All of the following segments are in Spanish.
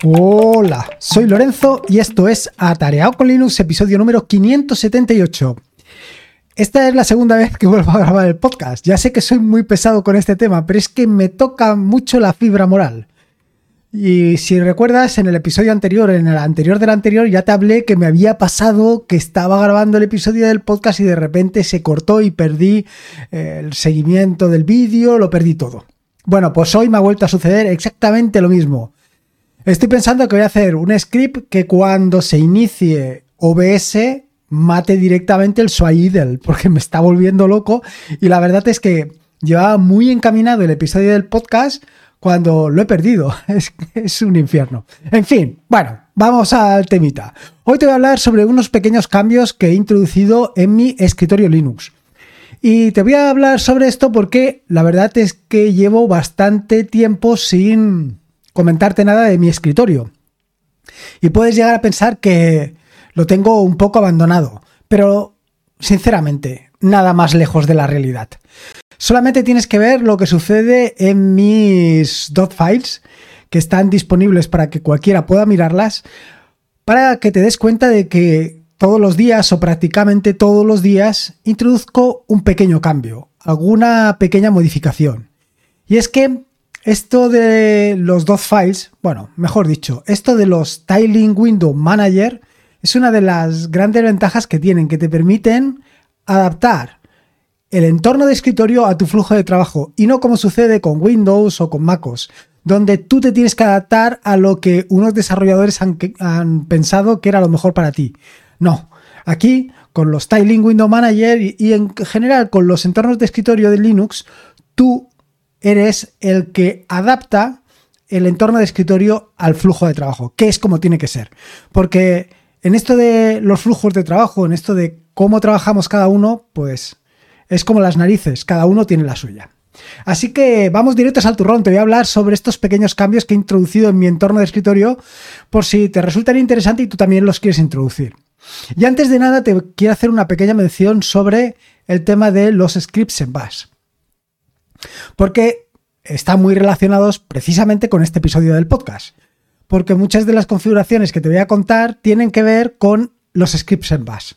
Hola, soy Lorenzo y esto es Atareado con Linux, episodio número 578. Esta es la segunda vez que vuelvo a grabar el podcast. Ya sé que soy muy pesado con este tema, pero es que me toca mucho la fibra moral. Y si recuerdas, en el episodio anterior, en el anterior del anterior, ya te hablé que me había pasado que estaba grabando el episodio del podcast y de repente se cortó y perdí el seguimiento del vídeo, lo perdí todo. Bueno, pues hoy me ha vuelto a suceder exactamente lo mismo. Estoy pensando que voy a hacer un script que cuando se inicie OBS mate directamente el swidle, porque me está volviendo loco y la verdad es que llevaba muy encaminado el episodio del podcast cuando lo he perdido. Es un infierno. En fin, bueno, vamos al temita. Hoy te voy a hablar sobre unos pequeños cambios que he introducido en mi escritorio Linux. Y te voy a hablar sobre esto porque la verdad es que llevo bastante tiempo sin comentarte nada de mi escritorio. Y puedes llegar a pensar que lo tengo un poco abandonado, pero sinceramente, nada más lejos de la realidad. Solamente tienes que ver lo que sucede en mis .files, que están disponibles para que cualquiera pueda mirarlas, para que te des cuenta de que todos los días o prácticamente todos los días introduzco un pequeño cambio, alguna pequeña modificación. Y es que esto de los .files, bueno, mejor dicho, esto de los Tiling Window Manager es una de las grandes ventajas que tienen, que te permiten adaptar el entorno de escritorio a tu flujo de trabajo y no como sucede con Windows o con MacOS, donde tú te tienes que adaptar a lo que unos desarrolladores han pensado que era lo mejor para ti. No, aquí con los Tiling Window Manager y en general con los entornos de escritorio de Linux, tú eres el que adapta el entorno de escritorio al flujo de trabajo, que es como tiene que ser. Porque en esto de los flujos de trabajo, en esto de cómo trabajamos cada uno, pues es como las narices, cada uno tiene la suya. Así que vamos directos al turrón, te voy a hablar sobre estos pequeños cambios que he introducido en mi entorno de escritorio por si te resultan interesantes y tú también los quieres introducir. Y antes de nada te quiero hacer una pequeña mención sobre el tema de los scripts en Bash, porque están muy relacionados precisamente con este episodio del podcast, porque muchas de las configuraciones que te voy a contar tienen que ver con los scripts en Bash.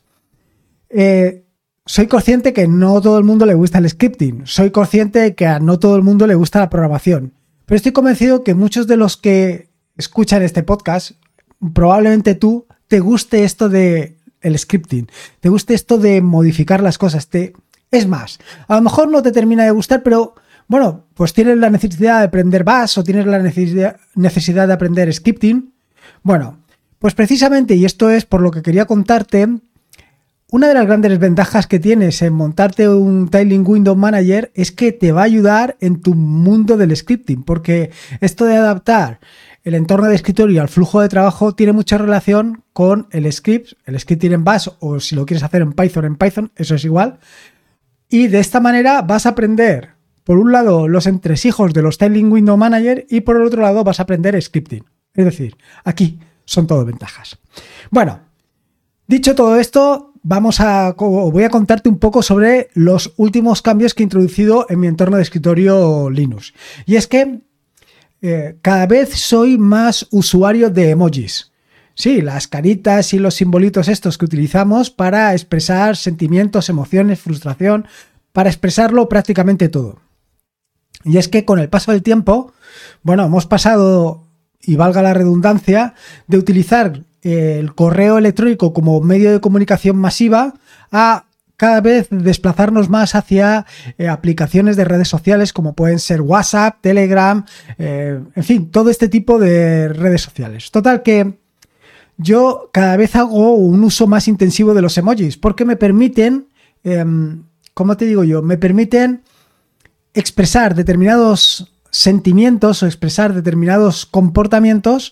Soy consciente que no todo el mundo le gusta el scripting, soy consciente de que a no todo el mundo le gusta la programación, pero estoy convencido que muchos de los que escuchan este podcast, probablemente tú, te guste esto de el scripting, te guste esto de modificar las cosas. Es más, a lo mejor no te termina de gustar, pero bueno, pues tienes la necesidad de aprender Bash o tienes la necesidad de aprender scripting. Bueno, pues precisamente, y esto es por lo que quería contarte, una de las grandes ventajas que tienes en montarte un Tiling Window Manager es que te va a ayudar en tu mundo del scripting, porque esto de adaptar el entorno de escritorio al flujo de trabajo tiene mucha relación con el scripting en Bash, o si lo quieres hacer en Python, eso es igual. Y de esta manera vas a aprender, por un lado, los entresijos de los Tiling Window Manager y por el otro lado vas a aprender scripting. Es decir, aquí son todo ventajas. Bueno, dicho todo esto, voy a contarte un poco sobre los últimos cambios que he introducido en mi entorno de escritorio Linux. Y es que cada vez soy más usuario de emojis. Sí, las caritas y los simbolitos estos que utilizamos para expresar sentimientos, emociones, frustración, para expresarlo prácticamente todo. Y es que con el paso del tiempo, bueno, hemos pasado, y valga la redundancia, de utilizar el correo electrónico como medio de comunicación masiva a cada vez desplazarnos más hacia aplicaciones de redes sociales como pueden ser WhatsApp, Telegram, en fin, todo este tipo de redes sociales. Total que yo cada vez hago un uso más intensivo de los emojis porque me permiten, ¿cómo te digo yo? Me permiten expresar determinados sentimientos o expresar determinados comportamientos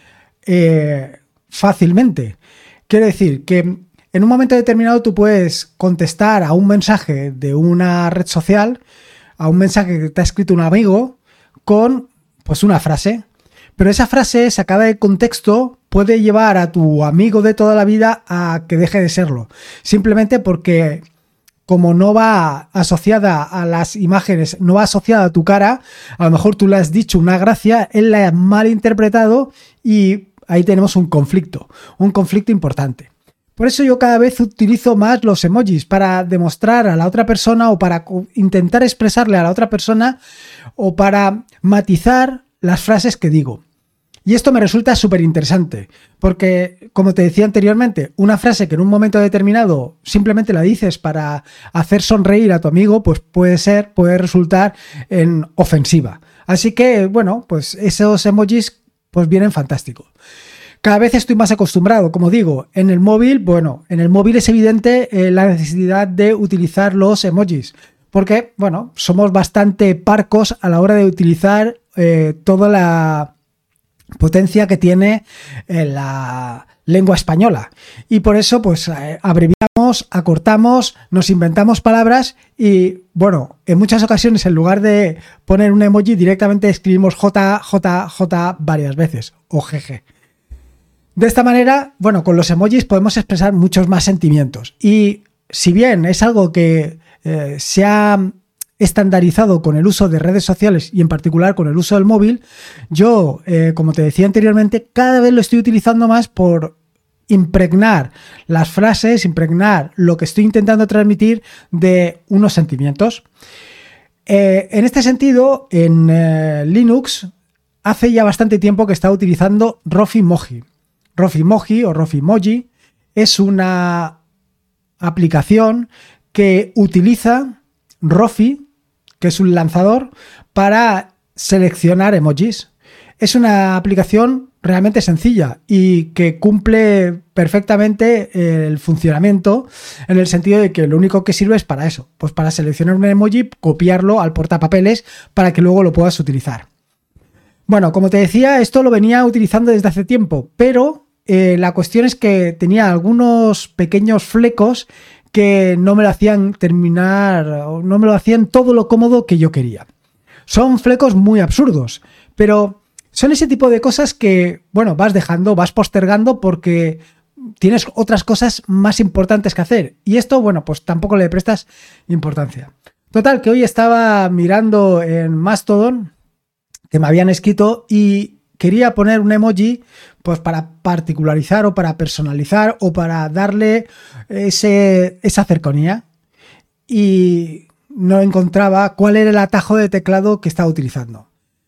fácilmente. Quiero decir que en un momento determinado tú puedes contestar a un mensaje de una red social, a un mensaje que te ha escrito un amigo, con pues una frase. Pero esa frase sacada de contexto puede llevar a tu amigo de toda la vida a que deje de serlo. Simplemente porque como no va asociada a las imágenes, no va asociada a tu cara, a lo mejor tú le has dicho una gracia, él la ha malinterpretado y ahí tenemos un conflicto importante. Por eso yo cada vez utilizo más los emojis para demostrar a la otra persona o para intentar expresarle a la otra persona o para matizar las frases que digo. Y esto me resulta súper interesante porque, como te decía anteriormente, una frase que en un momento determinado simplemente la dices para hacer sonreír a tu amigo, pues puede resultar en ofensiva. Así que, bueno, pues esos emojis pues vienen fantásticos. Cada vez estoy más acostumbrado, como digo, en el móvil es evidente la necesidad de utilizar los emojis, porque, bueno, somos bastante parcos a la hora de utilizar toda la potencia que tiene la lengua española. Y por eso, pues, abreviamos, acortamos, nos inventamos palabras y, bueno, en muchas ocasiones, en lugar de poner un emoji, directamente escribimos J varias veces, o GG. De esta manera, bueno, con los emojis podemos expresar muchos más sentimientos. Y si bien es algo que se ha estandarizado con el uso de redes sociales y en particular con el uso del móvil, yo, como te decía anteriormente, cada vez lo estoy utilizando más por impregnar las frases, impregnar lo que estoy intentando transmitir de unos sentimientos. En este sentido, en Linux, hace ya bastante tiempo que está utilizando Rofimoji. Rofimoji o Rofimoji es una aplicación que utiliza Rofi, que es un lanzador, para seleccionar emojis. Es una aplicación realmente sencilla y que cumple perfectamente el funcionamiento en el sentido de que lo único que sirve es para eso, pues para seleccionar un emoji, copiarlo al portapapeles para que luego lo puedas utilizar. Bueno, como te decía, esto lo venía utilizando desde hace tiempo, pero la cuestión es que tenía algunos pequeños flecos que no me lo hacían terminar, o no me lo hacían todo lo cómodo que yo quería. Son flecos muy absurdos, pero son ese tipo de cosas que, bueno, vas dejando, vas postergando porque tienes otras cosas más importantes que hacer. Y esto, bueno, pues tampoco le prestas importancia. Total, que hoy estaba mirando en Mastodon que me habían escrito y quería poner un emoji pues para particularizar o para personalizar o para darle esa cercanía y no encontraba cuál era el atajo de teclado que estaba utilizando.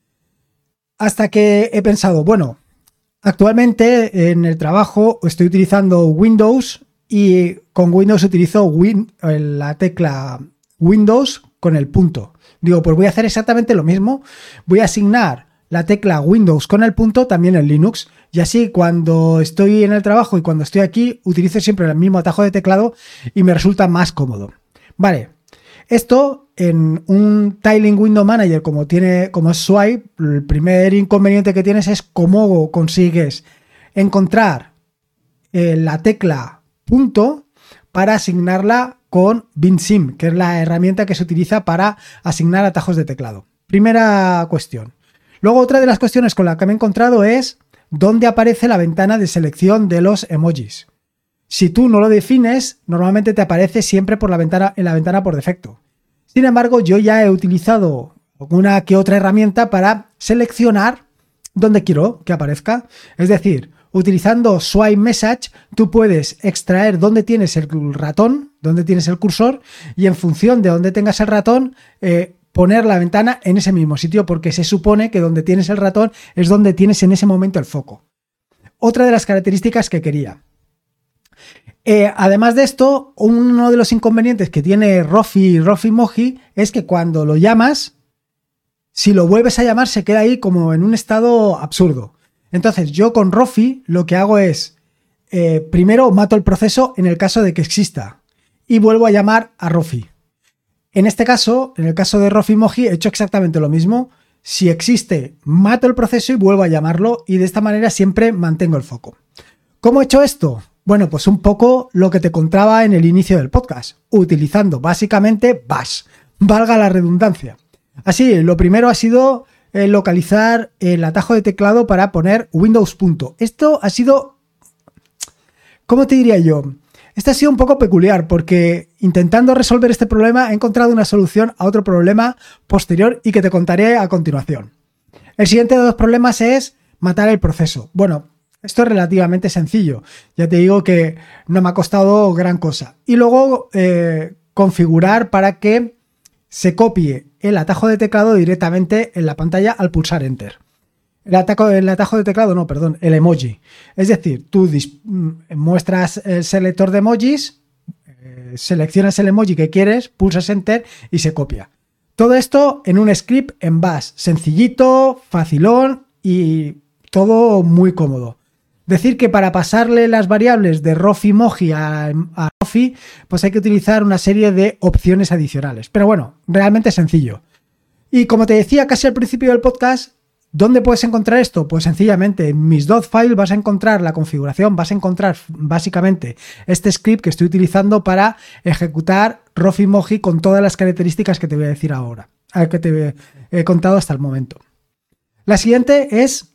Hasta que he pensado, bueno, actualmente en el trabajo estoy utilizando Windows y con Windows utilizo la tecla Windows con el punto. Digo, pues voy a hacer exactamente lo mismo. Voy a asignar la tecla Windows con el punto también en Linux. Y así cuando estoy en el trabajo y cuando estoy aquí, utilizo siempre el mismo atajo de teclado y me resulta más cómodo. Vale, esto en un Tiling Window Manager como es Swipe, el primer inconveniente que tienes es cómo consigues encontrar la tecla punto para asignarla con BinSim, que es la herramienta que se utiliza para asignar atajos de teclado. Primera cuestión. Luego, otra de las cuestiones con la que me he encontrado es dónde aparece la ventana de selección de los emojis. Si tú no lo defines, normalmente te aparece siempre en la ventana por defecto. Sin embargo, yo ya he utilizado una que otra herramienta para seleccionar dónde quiero que aparezca. Es decir, utilizando Swipe Message, tú puedes extraer dónde tienes el ratón, dónde tienes el cursor, y en función de dónde tengas el ratón, poner la ventana en ese mismo sitio, porque se supone que donde tienes el ratón es donde tienes en ese momento el foco. Otra de las características que quería. Además de esto, uno de los inconvenientes que tiene Rofimoji es que cuando lo llamas, si lo vuelves a llamar, se queda ahí como en un estado absurdo. Entonces, yo con Rofi lo que hago es, primero mato el proceso en el caso de que exista y vuelvo a llamar a Rofi. En este caso, en el caso de Rofimoji, he hecho exactamente lo mismo. Si existe, mato el proceso y vuelvo a llamarlo y de esta manera siempre mantengo el foco. ¿Cómo he hecho esto? Bueno, pues un poco lo que te contaba en el inicio del podcast, utilizando básicamente Bash, valga la redundancia. Así, lo primero ha sido localizar el atajo de teclado para poner Windows punto. Esto ha sido, ¿cómo te diría yo? Este ha sido un poco peculiar porque intentando resolver este problema he encontrado una solución a otro problema posterior y que te contaré a continuación. El siguiente de los problemas es matar el proceso. Bueno, esto es relativamente sencillo. Ya te digo que no me ha costado gran cosa. Y luego configurar para que se copie el atajo de teclado directamente en la pantalla al pulsar Enter. El atajo de teclado, no, perdón, el emoji. Es decir, tú muestras el selector de emojis, seleccionas el emoji que quieres, pulsas Enter y se copia. Todo esto en un script en Bash, sencillito, facilón y todo muy cómodo. Decir que para pasarle las variables de Rofimoji a Rofi, pues hay que utilizar una serie de opciones adicionales. Pero bueno, realmente sencillo. Y como te decía casi al principio del podcast, ¿dónde puedes encontrar esto? Pues sencillamente en mis .file vas a encontrar la configuración, vas a encontrar básicamente este script que estoy utilizando para ejecutar Rofimoji con todas las características que te voy a decir ahora, que te he contado hasta el momento. La siguiente es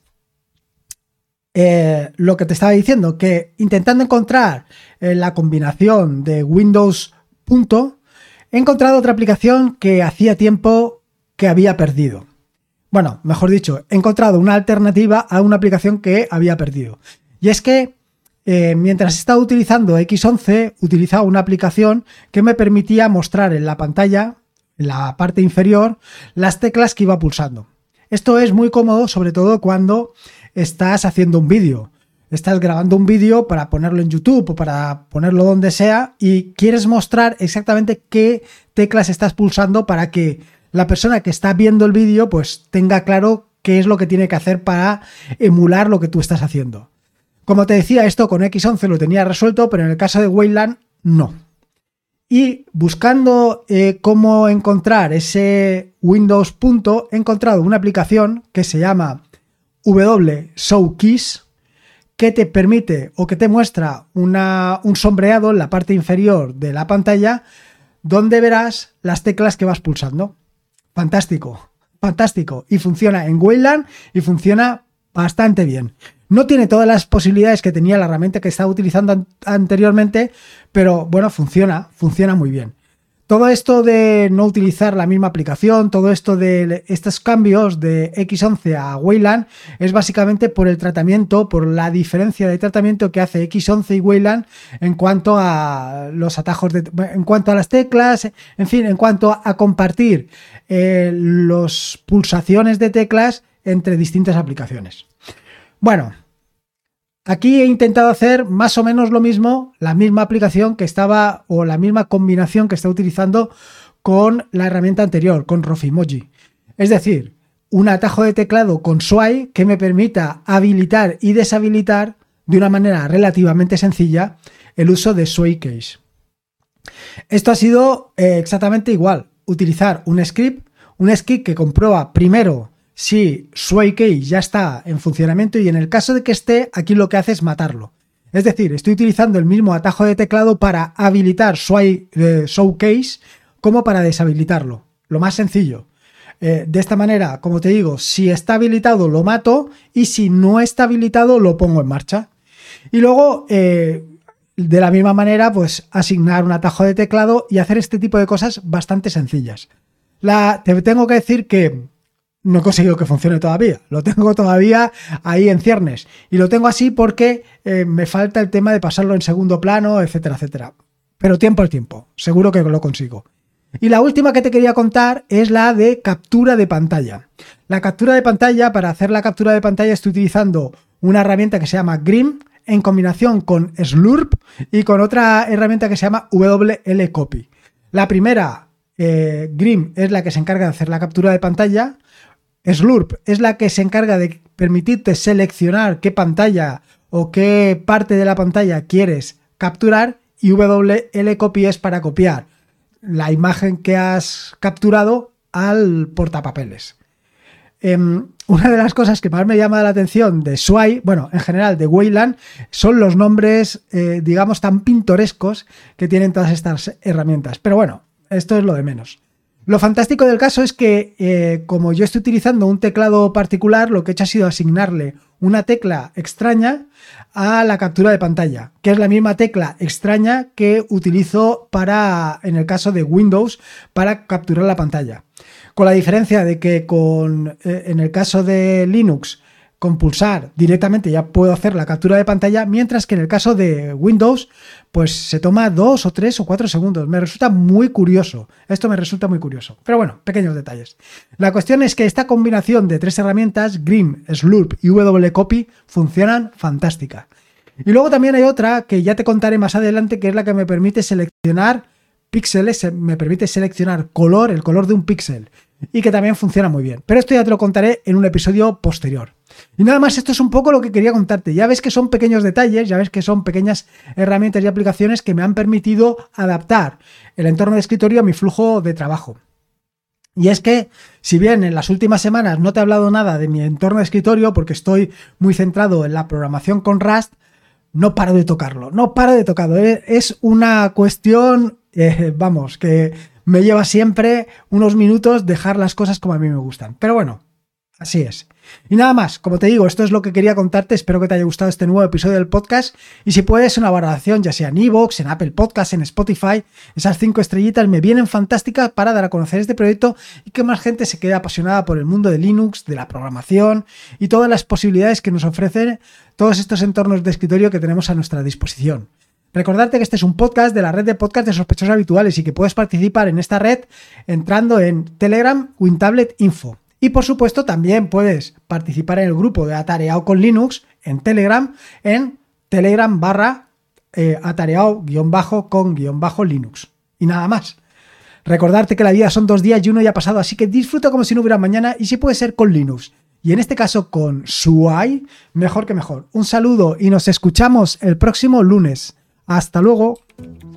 lo que te estaba diciendo, que intentando encontrar la combinación de Windows punto, he encontrado otra aplicación que hacía tiempo que había perdido. Bueno, mejor dicho, he encontrado una alternativa a una aplicación que había perdido. Y es que mientras estaba utilizando X11, utilizaba una aplicación que me permitía mostrar en la pantalla, en la parte inferior, las teclas que iba pulsando. Esto es muy cómodo, sobre todo cuando estás haciendo un vídeo. Estás grabando un vídeo para ponerlo en YouTube o para ponerlo donde sea y quieres mostrar exactamente qué teclas estás pulsando para que la persona que está viendo el vídeo pues tenga claro qué es lo que tiene que hacer para emular lo que tú estás haciendo. Como te decía, esto con X11 lo tenía resuelto, pero en el caso de Wayland no. Y buscando cómo encontrar ese Windows punto, he encontrado una aplicación que se llama WShowKeys, que te permite o que te muestra un sombreado en la parte inferior de la pantalla donde verás las teclas que vas pulsando. Fantástico, fantástico. Y funciona en Wayland y funciona bastante bien. No tiene todas las posibilidades que tenía la herramienta que estaba utilizando anteriormente, pero bueno, funciona muy bien. Todo esto de no utilizar la misma aplicación, todo esto de estos cambios de X11 a Wayland es básicamente por el tratamiento, por la diferencia de tratamiento que hace X11 y Wayland en cuanto a los atajos, en cuanto a las teclas, en fin, en cuanto a compartir las pulsaciones de teclas entre distintas aplicaciones. Bueno, aquí he intentado hacer más o menos lo mismo, la misma aplicación que estaba o la misma combinación que estaba utilizando con la herramienta anterior, con Rofimoji. Es decir, un atajo de teclado con swipe que me permita habilitar y deshabilitar de una manera relativamente sencilla el uso de SwipeKeys. Esto ha sido exactamente igual, utilizar un script que comprueba primero si SwipeKeys ya está en funcionamiento y en el caso de que esté, aquí lo que hace es matarlo. Es decir, estoy utilizando el mismo atajo de teclado para habilitar SwipeKeys como para deshabilitarlo. Lo más sencillo. De esta manera, como te digo, si está habilitado lo mato y si no está habilitado lo pongo en marcha. Y luego, de la misma manera, pues asignar un atajo de teclado y hacer este tipo de cosas bastante sencillas. Te tengo que decir que no he conseguido que funcione todavía, lo tengo todavía ahí en ciernes y lo tengo así porque me falta el tema de pasarlo en segundo plano, etcétera, etcétera. Pero tiempo al tiempo, seguro que lo consigo. Y la última que te quería contar es la de captura de pantalla. La captura de pantalla, para hacer la captura de pantalla estoy utilizando una herramienta que se llama Grim en combinación con Slurp y con otra herramienta que se llama WLCopy. La primera, Grim, es la que se encarga de hacer la captura de pantalla. Slurp es la que se encarga de permitirte seleccionar qué pantalla o qué parte de la pantalla quieres capturar y WLCopy es para copiar la imagen que has capturado al portapapeles. Una de las cosas que más me llama la atención de Swipe, bueno, en general de Wayland, son los nombres, digamos, tan pintorescos que tienen todas estas herramientas. Pero bueno, esto es lo de menos. Lo fantástico del caso es que como yo estoy utilizando un teclado particular, lo que he hecho ha sido asignarle una tecla extraña a la captura de pantalla, que es la misma tecla extraña que utilizo en el caso de Windows para capturar la pantalla. Con la diferencia de que en el caso de Linux, con pulsar directamente ya puedo hacer la captura de pantalla, mientras que en el caso de Windows, pues se toma 2 o 3 o 4 segundos. Me resulta muy curioso. Esto me resulta muy curioso. Pero bueno, pequeños detalles. La cuestión es que esta combinación de 3 herramientas, Grim, Slurp y wcopy, funcionan fantástica. Y luego también hay otra que ya te contaré más adelante, que es la que me permite seleccionar píxeles, me permite seleccionar el color de un píxel, y que también funciona muy bien. Pero esto ya te lo contaré en un episodio posterior. Y nada más, esto es un poco lo que quería contarte. Ya ves que son pequeños detalles, ya ves que son pequeñas herramientas y aplicaciones que me han permitido adaptar el entorno de escritorio a mi flujo de trabajo. Y es que, si bien en las últimas semanas no te he hablado nada de mi entorno de escritorio, porque estoy muy centrado en la programación con Rust, no paro de tocarlo. Es una cuestión, que me lleva siempre unos minutos dejar las cosas como a mí me gustan. Pero bueno, así es. Y nada más, como te digo, esto es lo que quería contarte. Espero que te haya gustado este nuevo episodio del podcast. Y si puedes, una valoración, ya sea en iVoox, en Apple Podcasts, en Spotify, esas 5 estrellitas me vienen fantásticas para dar a conocer este proyecto y que más gente se quede apasionada por el mundo de Linux, de la programación y todas las posibilidades que nos ofrecen todos estos entornos de escritorio que tenemos a nuestra disposición. Recordarte que este es un podcast de la red de podcast de sospechosos habituales y que puedes participar en esta red entrando en Telegram WinTablet Info. Y por supuesto también puedes participar en el grupo de Atareado con Linux en Telegram /atareado_con_Linux. Y nada más. Recordarte que la vida son 2 días y uno ya ha pasado, así que disfruta como si no hubiera mañana y si puede ser con Linux. Y en este caso con SUAI, mejor que mejor. Un saludo y nos escuchamos el próximo lunes. Hasta luego.